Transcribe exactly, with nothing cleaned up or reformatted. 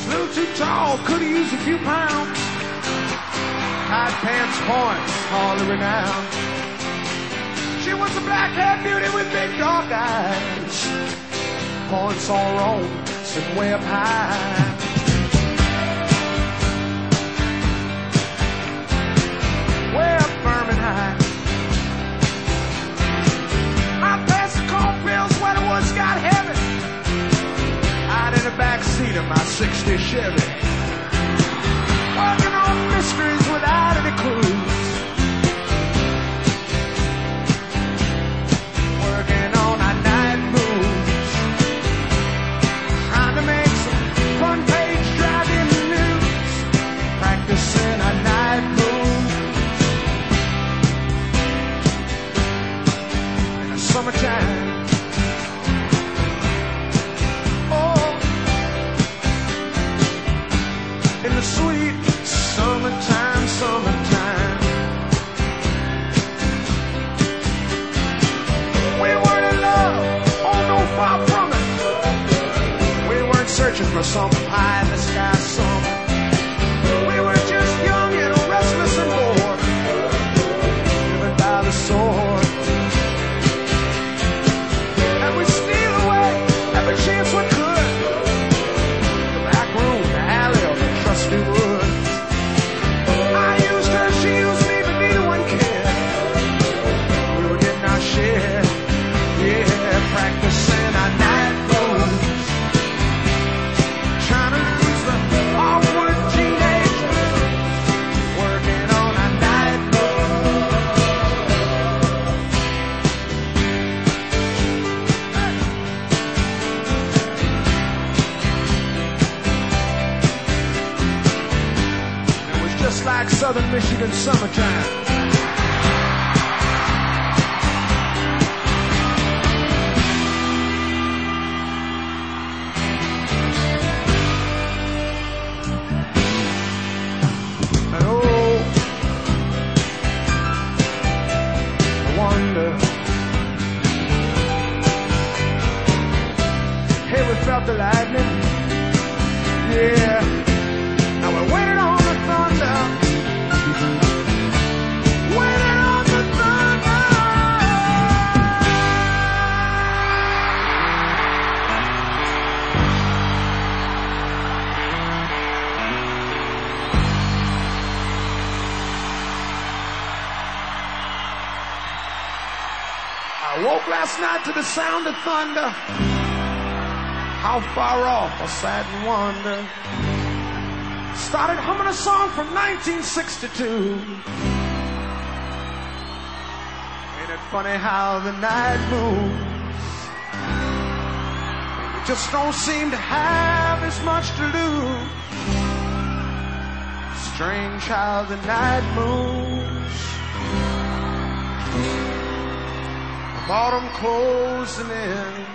a little too tall, could have used a few pounds. Tight pants, points, hardly renowned. She was a black-haired beauty with big dark eyes. Points all wrong, sitting way up high. Way up firm and high. I passed the cornfields where the woods got heavy. Out in the back seat of my sixty Chevy. Working on mysteries without any clues. Working on our night moves. Trying to make some front page driving news. Practicing our night moves. In the summertime. In the sweet summertime, summertime. We weren't in love, oh no, far from it. We weren't searching for some pie in the sky summer. We were just young and restless and bored, living by the sword. And we steal away every chance we could. Trusty woods. I used her, she used me, but neither one cared. We were getting our share, yeah, practicing our night moves. Trying to lose the awkward teenage blues. Working on our night just like southern Michigan summertime. And oh, I wonder. Hey, we felt the lightning. Yeah. Now we're waiting on the thunder. Waiting on the thunder. I woke last night to the sound of thunder. How far off, I sat and wondered. Started humming a song from nineteen sixty-two. Ain't it funny how the night moves? We just don't seem to have as much to lose. Strange how the night moves. With autumn closing in.